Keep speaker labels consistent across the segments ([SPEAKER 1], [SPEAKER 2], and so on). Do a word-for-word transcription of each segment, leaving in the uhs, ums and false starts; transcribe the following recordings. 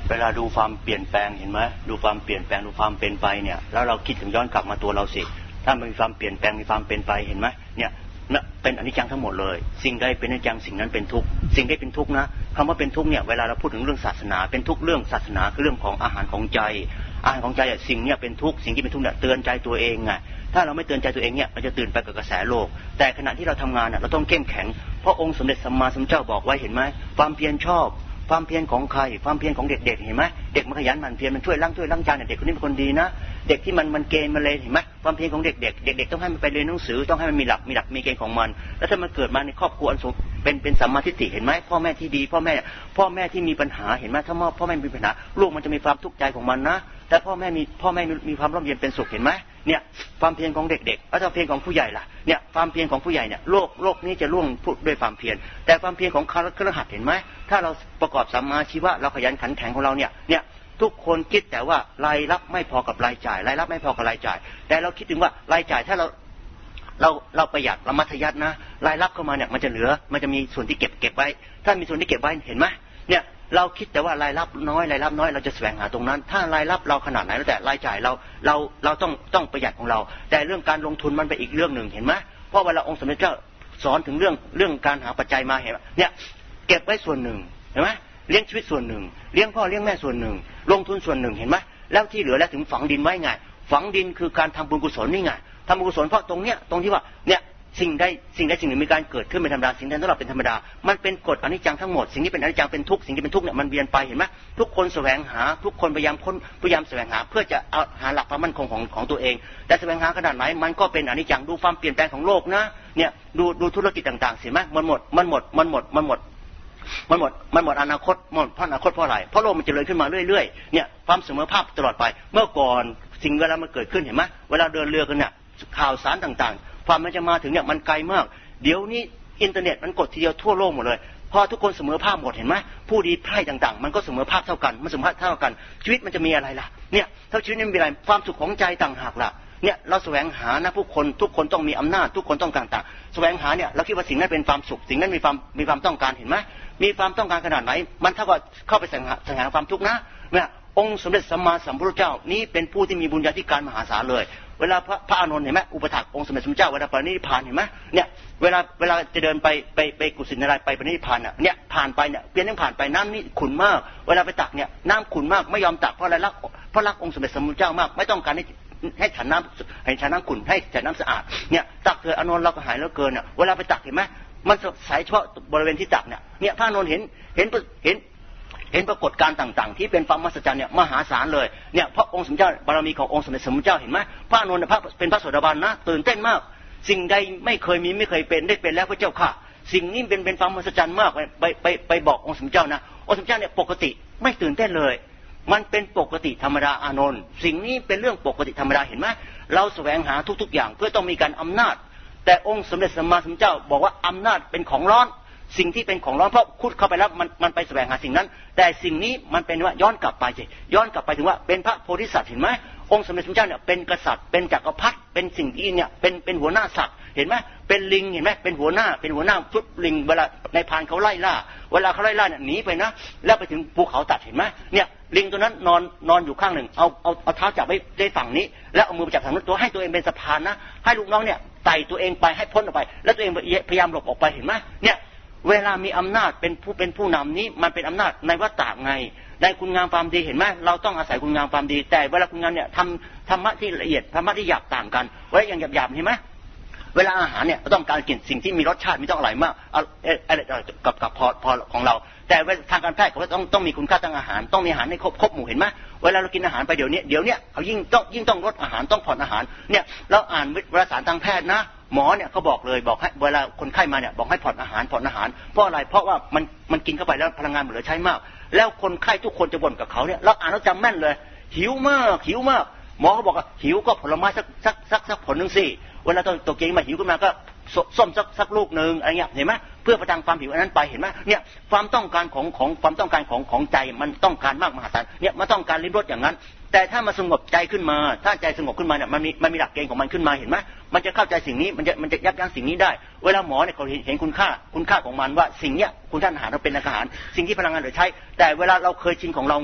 [SPEAKER 1] เวลาดูความเปลี่ยนแปลงเห็นไหมดูความเปลี่ยนแปลงดูความเป็นไปเนี่ยแล้วเราคิดถึงย้อนกลับมาตัวเราสิถ้ามันมีความเปลี่ยนแปลงมีความเป็นไปเห็นไหมเนี่ยเป็นอนิจจังทั้งหมดเลยสิ่งใดเป็นอนิจจังสิ่งนั้นเป็นทุกข์สิ่งใดเป็นทุกข์นะคำว่าเป็นทุกข์เนี่ยเวลาเราพูดถึงเรื่องศาสนาเป็นทุกข์เรื่องศาสนาคือเรื่องของอาหารของใจอาหารของใจสิ่งเนี่ยเป็นทุกข์สิ่งที่เป็นทุกข์เนี่ยเตือนใจตัวเองไงถ้าเราไม่เตือนใจตัวเองเนี่ยเราจะตื่นไปกับกระแสโลกแต่ขณะที่เราทำงานน่ะเราต้องเข้มแข็งเพราะองค์สมเด็จสัมมาสัมพุทธเจ้าบอกไว้เห็นไหมความเพียรชอบความเพียรของใครความเพียรของเด็กๆเห็นไหมเด็กมันขยันหมั่นเพียรมันช่วยล้างถ้วยล้างจานเนี่ยเด็กคนนี้เป็นคนดีนะเด็กที่มันมันเกณฑ์มาเลยเห็นไหมความเพียรของเด็กๆเด็กๆต้องให้มันไปเรียนหนังสือต้องให้มันมีหลักมีหลักมีเกณฑ์ของมันแล้วถ้ามันเกิดมาในครอบครัวอันสมเป็นเป็นสัมมาทิฏฐิเห็นไหมพ่อแม่ที่ดีพ่อแม่พ่อแม่ที่มีปัญหาเห็นไหมถ้าพ่อแม่มีปัญหาลูกมันจะมีความทุกข์ใจของมันนะแต่พ่อแม่มีพ่อแม่มีความร่มเย็นเป็นสุขเห็นไหมเนี่ยความเพียรของเด็กๆแล้วความเพียรของผู้ใหญ่ล่ะเนี่ยความเพียรของผู้ใหญ่เนี่ยโลกโลกนี้จะล่วงพูดด้วยความเพียรแต่ความเพียรของคฤหัสถ์เห็นไหมถ้าเราประกอบสัมมาชีวะเราขยันขันแข็งของเราเนี่ยเนี่ยทุกคนคิดแต่ว่ารายรับไม่พอกับรายจ่ายรายรับไม่พอกับรายจ่ายแต่เราคิดถึงว่ารายจ่ายถ้าเราเราเราประหยัดเรามัธยัสถ์นะรายรับเข้ามาเนี่ยมันจะเหลือมันจะมีส่วนที่เก็บเก็บไว้ถ้ามีส่วนที่เก็บไว้เห็นไหมเนี่ยเราคิดแต่ว่ารายรับน้อยรายรับน้อยเราจะแสวงหาตรงนั้นถ้ารายรับเราขนาดไหนแล้วแต่รายจ่ายเราเราเราต้องต้องประหยัดของเราแต่เรื่องการลงทุนมันเป็นอีกเรื่องหนึ่งเห็นไหมเพราะเวลาองค์สมเด็จเจ้าสอนถึงเรื่องเรื่องการหาปัจจัยมาเห็นไหมเนี่ยเก็บไว้ส่วนหนึ่งเห็นไหมเลี้ยงชีวิตส่วนหนึ่งเลี้ยงพ่อเลี้ยงแม่ส่วนหนึ่งลงทุนส่วนหนึ่งเห็นไหมแล้วที่เหลือแล้วถึงฝังดินไว้ไงฝังดินคือการทำบุญกุศลนี่ไงทำบุญกุศลเพราะตรงเนี้ยตรงที่ว่าเนี่ยสิ่งใดสิ่งใดสิ่งหนึ่งมีการเกิดขึ้นเป็นธรรมดาสิ่งใดต้องรับเป็นธรรมดามันเป็นกฎอนิจจังทั้งหมดสิ่งที่เป็นอนิจจังเป็นทุกข์สิ่งที่เป็นทุกข์เนี่ยมันเวียนไปเห็นไหมทุกคนแสวงหาทุกคนพยายามค้นพยายามแสวงหาเพื่อจะเอาหาหลักความมั่นคงของของตัวเองแต่แสวงหาขนาดไหนมันก็เป็นอนิจจังดูความเปลี่ยนแปลงของโลกนะเนี่ยดูดูธุรกิจต่างๆเห็นไหมมันหมดมันหมดมันหมดมันหมดมันหมดมันหมดอนาคตหมดเพราะอนาคตเพราะอะไรเพราะโลกมันเจริญขึ้นมาเรื่อยๆเนี่ยความเสมอภาคตลอดไปเมื่อก่อนสิ่งเวลามันเกิดขึ้นเห็นไหมเวลาเดินเรือกันเนี่ยข่าวสารต่างๆความมันจะมาถึงเนี่ยมันไกลมากเดี๋ยวนี้อินเทอร์เน็ตมันกดทีเดียวทั่วโลกหมดเลยพอทุกคนเสมอภาคหมดเห็นไหมผู้ดีไพร่ต่างๆมันก็เสมอภาคเท่ากันมันเสมอภาคเท่ากันชีวิตมันจะมีอะไรล่ะเนี่ยถ้าชีวิตนี้มีอะไรความสุขของใจต่างหากล่ะเนี่ยเราแสวงหานะผู้คนทุกคนต้องมีอำนาจทุกคนต้องการต่างแสวงหาเนี่ยเราคิดว่าสิ่งนั้นเป็นความสุขสิ่งนั้นมีความมีความต้องการเห็นไหมมีความต้องการขนาดไหนมันเท่ากับเข้าไปแสวงหาแสวงหาความทุกข์นะเนี่ยองค์สมเด็จสัมมาสัมพุทธเจ้านี้เป็นผู้ที่มีบุญญาธิการมหาศาลเลยเวลาพระพระอานนท์เห็นไหมอุปถัมภ์องค์สมเด็จสัมมาสัมพุทธเจ้าเวลาปรินิพพานเห็นไหมเนี่ยเวลาเวลาจะเดินไปไปไปกุศินาราไปปรินิพพานเนี่ยเนี่ยผ่านไปเนี่ยเพียงนั่งผ่านไปน้ำนี่ขุ่นมากเวลาไปตักเนี่ยน้ำขุ่นมากไม่ยอมตักเพราะอะไรรักเพราะรักองค์สมเด็จสัมมาสัมพุทธเจ้ามากไม่ต้องการให้ให้ฉันน้ำให้ฉันน้ำขุ่นให้ฉันน้ำสะอาดเนี่ยตักเถอะอานนท์เราก็หายแล้วเกินเนี่ยเวลาไปตักเห็นไหมมันใสเฉพาะบริเวณที่ตักเนี่ยเนี่ยพระอานนท์เห็นเห็นเห็นเห็นปรากฏการณ์ต่างๆที่เป็นความมหัศจรรย์เนี่ยมหาศาลเลยเนี่ยพระองค์สมเด็จเจ้าบารมีขององค์สมเด็จสัมมาสัมพุทธเจ้าเห็นไหมพระอานนท์พระเป็นพระโสดาบันนะตื่นเต้นมากสิ่งใดไม่เคยมีไม่เคยเป็นได้เป็นแล้วพระเจ้าค่ะสิ่งนี้เป็นเป็นความมหัศจรรย์มากไปไปไปบอกองค์สมเด็จเจ้านะองค์สมเด็จเจ้าเนี่ยปกติไม่ตื่นเต้นเลยมันเป็นปกติธรรมดาอานนท์สิ่งนี้เป็นเรื่องปกติธรรมดาเห็นไหมเราแสวงหาทุกๆอย่างเพื่อต้องมีการอำนาจแต่องค์สมเด็จสัมมาสัมพุทธเจ้าบอกว่าอำนาจเป็นของร้อนสิ่งที่เป็นของร้อนเพราะคุดเข้าไปแล้วมันมันไปแสวงหาสิ่งนั้นแต่สิ่งนี้มันเป็นว่าย้อนกลับไปสิย้อนกลับไปถึงว่าเป็นพระโพธิสัตว์เห็นไหมองค์สมเด็จพระเจ้าเนี่ยเป็นกษัตริย์เป็นจักรพรรดิเป็นสิ่งที่เนี่ยเป็นเป็นหัวหน้าสัตว์เห็นไหมเป็นลิงเห็นไหมเป็นหัวหน้าเป็นหัวหน้าชุดลิงเวลาในพานเขาไล่ล่าเวลาเขาไล่ล่าเนี่ยหนีไปนะแล้วไปถึงภูเขาตัดเห็นไหมเนี่ยลิงตัวนั้นนอนนอนอยู่ข้างหนึ่งเอาเอาเอาเท้าจับไว้ได้ฝั่งนี้แล้วเอามือไปจับฝั่งนู้นตัวให้ตัวเองเป็นสะพานนะให้ลูกน้องเนี่ยไต่ตัวเองไปให้พ้นออกไปแล้วตัวเองพยายามหลบออกไปเห็นไหมเนี่ยเวลามีอำนาจเป็นผู้เป็นผู้นำนี้มันเป็นอำนาจในวัฏฏะไงในคุณงามความดีเห็นไหมเราต้องอาศัยคุณงามความดีแต่เวลาคุณงามเนี่ยทำธรรมะที่ละเอียดธรรมะที่หยาบต่างกันเวลาอย่างหยาบๆเห็นไหมเวลาอาหารเนี่ยเราต้องการกินสิ่งที่มีรสชาติมีต้องอร่อยมากอะไรกับกับพอพอของเราแต่ทางการแพทย์เขาต้องต้องมีคุณค่าทางอาหารต้องมีอาหารให้ครบครบหมู่เห็นไหมเวลาเรากินอาหารไปเดี๋ยวนี้เดี๋ยวนี้เขายิ่งต้องยิ่งต้องลดอาหารต้องผ่อนอาหารเนี่ยเราอ่านวารสารทางแพทย์นะหมอเนี่ยเขาบอกเลยบอกให้เวลาคนไข้มาเนี่ยบอกให้ผ่อนอาหารผ่อนอาหารเพราะอะไรเพราะว่ามันมันกินเข้าไปแล้วพลังงานมันเหลือใช้มากแล้วคนไข้ทุกคนจะบ่นกับเขาเนี่ยเราอ่านแล้วจำแม่นเลยหิวมากหิวมากหมอเขาบอกว่าหิวก็ผลไม้สักสักสักสักผลนึงสิเวลาตัวตัวเก่งมาหิวขึ้นมาก็ส้มสักสักลูกนึงอะไรเงี้ยเห็นไหมเพื่อประทังความหิวอันนั้นไปเห็นไหมเนี่ยความต้องการของของความต้องการของของใจมันต้องการมากมหาศาลเนี่ยมันต้องการลิ้มรสอย่างนั้นแต่ถ้ามาสงบใจขึ้นมาถ้าใจสงบขึ้นมาเนี่ยมันมีมันมีหลักเกณฑ์ของมันขึ้นมาเห็นไหมมันจะเข้าใจสิ่งนี้มันจะมันจะยับยั้งสิ่งนี้ได้เวลาหมอเนี่ยเขาเห็นเห็นคุณค่าคุณค่าของมันว่าสิ่งเนี้ยคุณท่านอาหารเราเป็นอาหารสิ่งที่พลังงานเหลือใช้แต่เวลาเราเคยชินของเราไง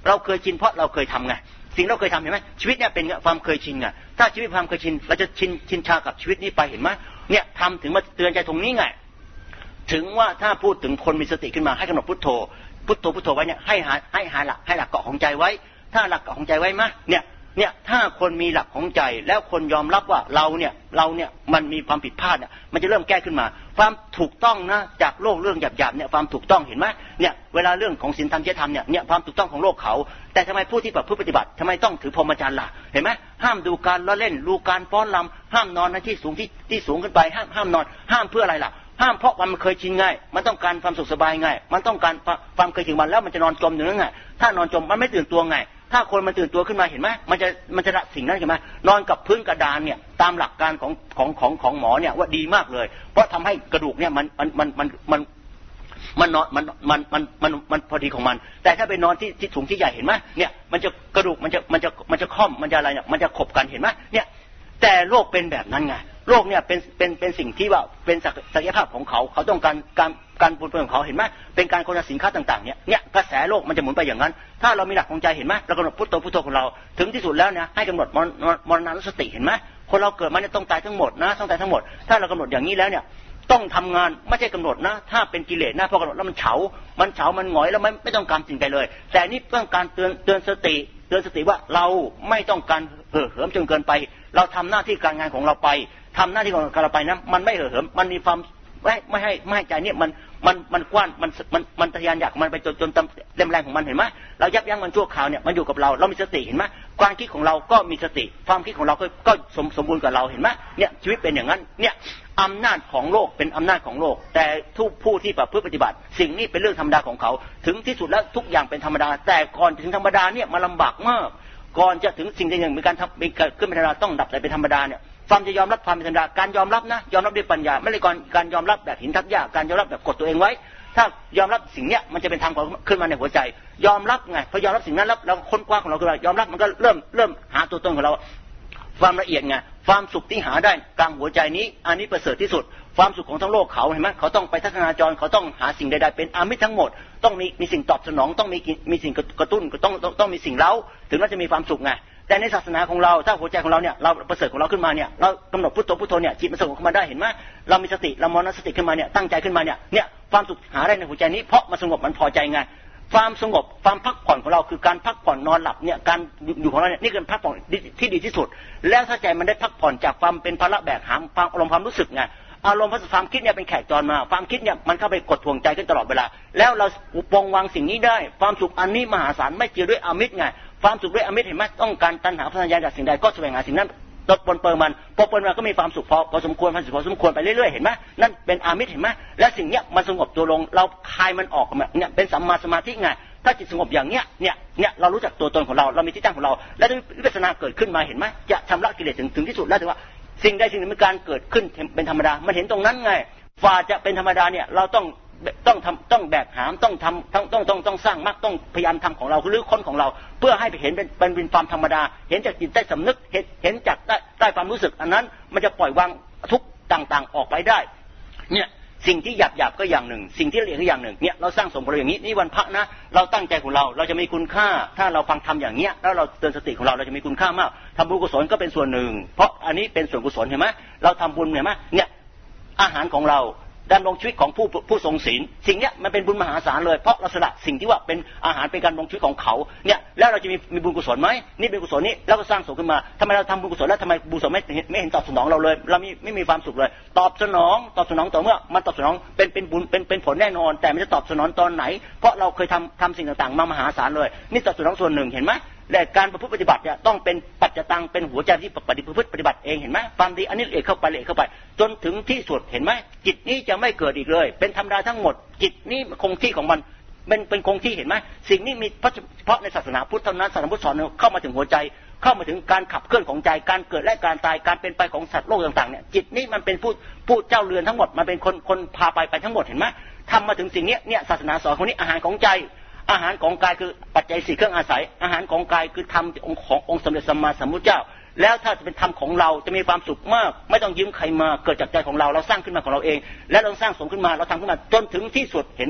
[SPEAKER 1] เราเคยชินเพราะเราเคยทำไงสิ่งเราเคยทำเห็นไหมชีวิตเนี่ยเป็นความเคยชินไงถ้าชีวิตความเคยชินเราจะชินชินชากับชีวิตนี้ไปเห็นไหมเนี่ยทำถึงมาเตือนใจตรงนี้ไงถึงว่าถ้าพูดถึงคนมีสติขึ้นมาให้กำหนดพุทโธพุทโธพุทโธไว้เนี่ยให้หาให้หาหลักให้หลักเกาะของใจไว้ถ้าหลักเกาะของใจไว้มะเนี่ยเนี่ยถ้าคนมีหลักของใจแล้วคนยอมรับว่าเราเนี่ยเราเนี่ยมันมีความผิดพลาดเนี่ยมันจะเริ่มแก้ขึ้นมาความถูกต้องนะจากโลกเรื่องหยาบๆเนี่ยความถูกต้องเห็นไหมเนี่ยเวลาเรื่องของศีลธรรมจริยธรรมเนี่ยเนี่ยความถูกต้องของโลกเขาแต่ทำไมผู้ที่ปฏิบัติทำไมต้องถือพรหมจรรย์ล่ะเห็นไหมห้ามดูการละเล่นดูการฟ้อนรำห้ามนอนในที่สูงที่ที่สูงขึ้นไปห้ามห้ามนอนห้ามเพื่ออะไรล่ะห้ามเพราะมันเคยชินง่ายมันต้องการความสุขสบายง่ายมันต้องการความเคยชินมันแล้วมันจะนอนจมอยู่นั่นไงถ้านอนจมมันไม่ตื่นตัวไงถ้าคนมันตื่นตัวขึ้นมาเห็นไหมมันจะมันจะละสิ่งนั้นใช่ไหมนอนกับพื้นกระดานเนี่ยตามหลักการของของของของหมอเนี่ยว่าดีมากเลยเพราะทำให้กระดูกเนี่ยมันมันมันมันมันมันนอนมันมันมันมันมันพอดีของมันแต่ถ้าไปนอนที่ที่สูงที่ใหญ่เห็นไหมเนี่ยมันจะกระดูกมันจะมันจะมันจะค่อมมันจะอะไรเนี่ยมันจะขบกันเห็นไหมเนี่ยแต่โลกเป็นแบบนั้นไงโลกเนี่ยเป็นเป็นเป็นสิ่งที่ว่าเป็นศักยภาพของเขาเขาต้องการการการปูนเปื้อนของเขาเห็นไหมเป็นการโฆษณาสินค้าต่างๆเนี่ยเนี่ยกระแสโลกมันจะหมุนไปอย่างนั้นถ้าเรามีหลักของใจเห็นไหมเรากำหนดพุทโธพุทโธของเราถึงที่สุดแล้วเนี่ยให้กำหนดมรณานุสติเห็นไหมคนเราเกิดมาเนี่ยต้องตายทั้งหมดนะต้องตายทั้งหมดถ้าเรากำหนดอย่างนี้แล้วเนี่ยต้องทำงานไม่ใช่กำหนดนะถ้าเป็นกิเลสนะพอกำหนดแล้วมันเฉามันเฉามันหงอยแล้วไม่ไม่ต้องการสิ่งใดเลยแต่นี่ต้องการเตือนเตือนสติเตือนสติว่าเราไม่ต้องการเห่อเหิมจนเกินไปเราทำหน้าที่การงานของเราไปทำหน้าที่ของเราไปนะมันไม่เห่อเหิมมันมีความไม่ไม่ให้ไม่ให้ใจเนี่ยมันมันมันกว้านมันมันมันทะยานอยากมันไปจนจนเต็มแรงของมันเห็นไหมเรายับยั้งมันชั่วคราวเนี่ยมันอยู่กับเราเรามีสติเห็นไหมความคิดของเราก็มีสติความคิดของเราก็ก็สมสมบูรณ์กับเราเห็นไหมเนี่ยชีวิตเป็นอย่างนั้นเนี่ยอำนาจของโลกเป็นอำนาจของโลกแต่ทุกผู้ที่ประพฤติปฏิบัติสิ่งนี้เป็นเรื่องธรรมดาของเขาถึงที่สุดแล้วทุกอย่างเป็นธรรมดาแต่ก่อนถึงธรรมดาเนี่ยมันลำบากมากก่อนจะถึงสิ่งใดอย่างมีการทำมีเกิดขึ้นเป็นธรรมดาต้องดับไปเป็นธรรมดาเนี่ยความจะยอมรับความเป็นธรรมดาการยอมรับนะยอมรับด้วยปัญญาไม่ใช่การการยอมรับแบบหินทับหญ้าการยอมรับแบบกดตัวเองไว้ถ้ายอมรับสิ่งเนี้ยมันจะเป็นธรรมขึ้นมาในหัวใจยอมรับไงพอยอมรับสิ่งนั้นแล้วเราค้นคว้าของเราขึ้นมายอมรับมันก็เริ่มเริ่มหาตัวตนของเราความละเอียดไงความสุขที่หาได้กลางหัวใจนี้อันนี้ประเสริฐที่สุดความสุขของทั้งโลกเขาเห็นไหมเขาต้องไปทัศนาจรเขาต้องหาสิ่งใดๆเป็นอามิตรทั้งหมดต้องมีมีสิ่งตอบสนองต้องมีมีสิ่งกระตุ้นต้องต้องต้องมีสิ่งเล้าถึงเราจะมีความสุขไงแต่ในศาสนาของเราถ้าหัวใจของเราเนี่ยเราประเสริฐของเราขึ้นมาเนี่ยเรากำหนดพุทโธพุทโธเนี่ยจิตมันสงบขึ้นมาได้เห็นไหมเรามีสติเรามรณสติขึ้นมาเนี่ยตั้งใจขึ้นมาเนี่ยเนี่ยความสุขหาได้ในหัวใจนี้เพราะมันสงบมันพอใจไงความสงบความพักผ่อนของเราคือการพักผ่อนนอนหลับเนี่ยการอยู่ของเราเนี่ยนี่คือพักผ่อนที่ดีที่สุดแล้วถ้าใจมันได้พักผ่อนจากความเป็นภาระแบกหามความอารมณ์ความรู้สึกไงอารมณ์ความคิดเนี่ยเป็นแขกจรมาความคิดเนี่ยมันเข้าไปกดทวงใจขึ้นตลอดเวลาแล้วเราปองวางสิ่งนี้ได้ความสุขอันนี้มหาศาลไม่เจือด้วยอามิตรไงความสุขด้วยอมิตรเห็นไหมต้องการตัณหาพยายามจากสิ่งใดก็แสวงหาสิ่งนั้นตดปนเปื้อนมันพอปนมันก็มีความสุขพอพอสมควรพอสมควรไปเรื่อยๆเห็นไหมนั่นเป็นอามิตรเห็นไหมและสิ่งเนี้ยมันสงบตัวลงเราคลายมันออกเนี่ยเป็นสัมมาสมาธิไงถ้าจิตสงบอย่างเนี้ยเนี่ยเนี่ยเรารู้จักตัวตนของเราเรามีที่ตั้งของเราและวิปัสสนาเกิดขึ้นมาเห็นไหมจะชำระกิเลสถึงถึงที่สุดแล้วถือว่าสิ่งใดสิ่งหนึ่งมีการเกิดขึ้นเป็นธรรมดามันเห็นตรงนั้นไงฝ่าจะเป็นธรรมดาเนี่ยเราต้องต้องทำต้องแบกหามต้องทำต้องต้องต้องต้องสร้างมรรคต้องพยายามทำของเราหรือค้นของเราเพื่อให้ไปเห็นเป็นเป็นเป็นความธรรมดาเห็นจากจิตใต้สำนึกเห็นเห็นจากใต้ใต้ความรู้สึกอันนั้นมันจะปล่อยวางทุกต่างๆออกไปได้เนี่ยสิ่งที่หยาบหยาบก็อย่างหนึ่งสิ่งที่ละเอียดก็อย่างหนึ่งเนี่ยเราสร้างสมบูรณ์อย่างนี้นี่วันพระนะเราตั้งใจของเราเราจะมีคุณค่าถ้าเราฟังทำอย่างเนี้ยแล้วเราเตือนสติของเราเราจะมีคุณค่ามากทำบุญกุศลก็เป็นส่วนหนึ่งเพราะอันนี้เป็นส่วนกุศลเห็นไหมเราทำบุญเห็นไหมเนี่ยอาหารของเราดำรงชีวิตของผู้ผู้ทรงศีลสิ่งนี้มันเป็นบุญมหาศาลเลยเพราะเราสละสิ่งที่ว่าเป็นอาหารเป็นการดำรงชีวิตของเขาเนี่ยแล้วเราจะมีมีบุญกุศลไหมนี่เป็นกุศลนี้แล้วก็สร้างสมขึ้นมาทำไมเราทำบุญกุศลแล้วทำไมบุญกุศลไม่เห็นไม่เห็นตอบสนองเราเลยเราไม่ไม่มีความสุขเลยตอบสนองตอบสนองต่อเมื่อมันตอบสนองเป็นเป็นบุญเป็นเป็นผลแน่นอนแต่มันจะตอบสนองตอนไหนเพราะเราเคยทำทำสิ่งต่างๆมามหาศาลเลยนี่ตอบสนองส่วนหนึ่งเห็นไหมและการประพฤติปฏิบัติเนี่ยต้องเป็นปัจจตังเป็นหัวใจที่ปฏิพฤติปฏิบัติเองเห็นไหมความดีอันนี้ละเอียดเข้าไปละเอียดเข้าไปจนถึงที่สุดเห็นไหมจิตนี้จะไม่เกิดอีกเลยเป็นธรรมดาทั้งหมดจิตนี้คงที่ของมันเป็นเป็นคงที่เห็นไหมสิ่งนี้มีเฉพาะในศาสนาพุทธเท่านั้นศาสนาพุทธสอนเข้ามาถึงหัวใจเข้ามาถึงการขับเคลื่อนของใจการเกิดและการตายการเป็นไปของสัตว์โลกต่างๆเนี่ยจิตนี้มันเป็นผู้ผู้เจ้าเรือนทั้งหมดมันเป็นคนคนพาไปไปทั้งหมดเห็นไหมทำมาถึงสิ่งนี้เนี่ยศาสนาสอนคนนี้อาหารของใจอาหารของกายคือปัจจัยสี่เครื่องอาศัยอาหารของกายคือธรรมขององค์สมเด็จสัมมาสัมพุทธเจ้าแล้วถ้าจะเป็นธรรมของเราจะมีความสุขมากไม่ต้องยืมใครมาเกิดจากใจของเราเราสร้างขึ้นมาของเราเองและเราสร้างสมขึ้นมาเราทำขึ้นมาจนถึงที่สุดเห็นไหม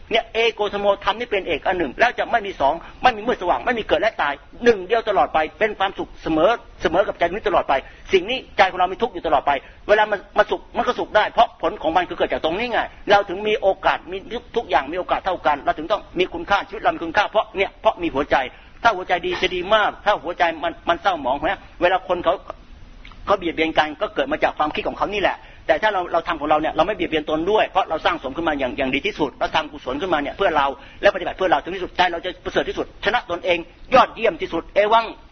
[SPEAKER 1] เนี่ยเอโกธรรมโมธรรมนี่เป็นเอกอันหนึ่งแล้วจะไม่มีสองไม่มีมืดสว่างไม่มีเกิดและตายหนึ่งเดียวตลอดไปเป็นความสุขเสมอเสมอกับใจนี้ตลอดไปสิ่งนี้ใจของเรามีทุกข์อยู่ตลอดไปเวลามันมาสุขมันก็สุขได้เพราะผลของมันคือเกิดจากตรงนี้ไงเราถึงมีโอกาสมีทุกอย่างมีโอกาสเท่ากันเราถึงต้องมีคุณค่าชีวิตเรามีคุณค่าเพราะเนี่ยเพราะมีหัวใจถ้าหัวใจดีจะดีมากถ้าหัวใจมันมันเศร้าหมองนะเวลาคนเขาเขาเบียดเบียนกันก็เกิดมาจากความคิดของเขานี่แหละแต่ถ้าเราเราทำของเราเนี่ยเราไม่เบียดเบียนตนด้วยเพราะเราสร้างสมขึ้นมาอย่างอย่างดีที่สุดเราทำกุศลขึ้นมาเนี่ยเพื่อเราและปฏิบัติเพื่อเราถึงที่สุดใจเราจะประเสริฐที่สุดชนะตนเองยอดเยี่ยมที่สุดเอวัง